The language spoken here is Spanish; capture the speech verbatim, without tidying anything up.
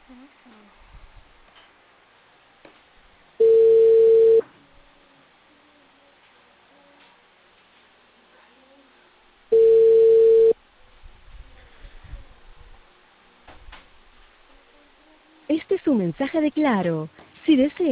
Este es un mensaje de Claro. Si desea